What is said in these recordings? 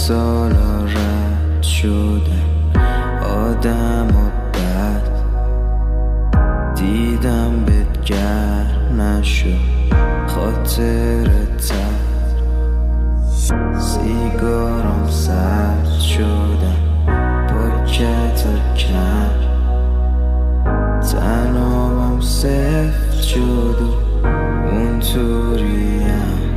سالا رد شدم آدم و بد دیدم بهت گر نشد خاطرت سیگارم سرد شدم پاکت کم تنامم سفت شد و اونطوریم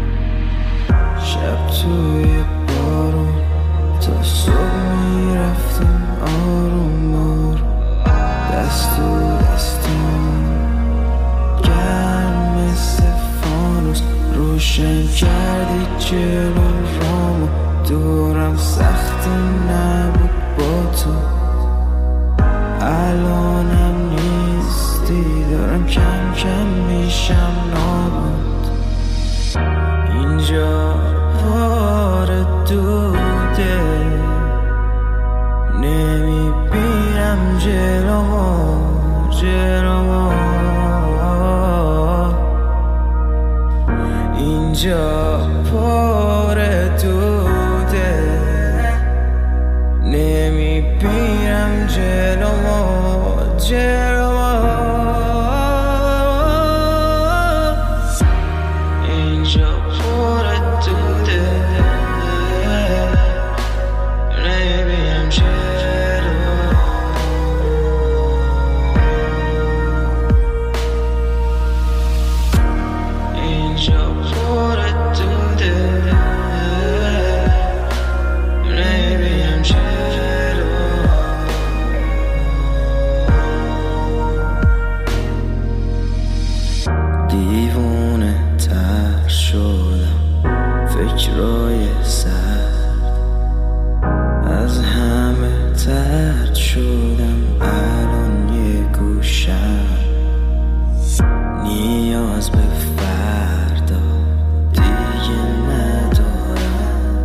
شب توی بارون تا صبح میرفتیم آروم آروم دست تو دستم گرم مثل فانوس روشن کردی جلو رامو دورم سختی نبود با تو الانم نیستی دارم کم کم میشم نابود اینجا پاره دوده نمیبینم جلومو اینجا پاره دوده نمیبینم جلومو اینجا پاره دوده نمیبینم جلومو اینجا پاره دوده نمیبینم جلومو دیوونه تر شدم فکرای سرد از همه ترد شدم الان یه گوشم نیاز به فردا دیگه ندارم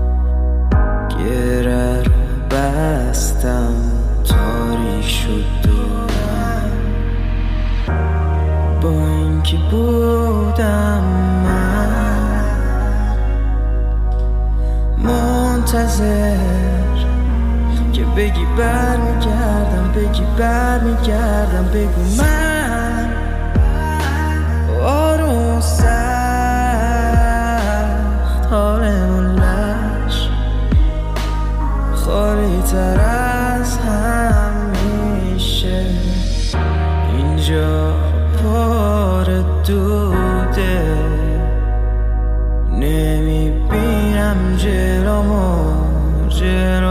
گره رو بستم تاریک شد دورم با اینکه بودم من منتظر که بگی برمیگردم بگو من آروم سخت حالمون لش خالی تر از همیشه اینجا پاره دوده نمیبینم جلومو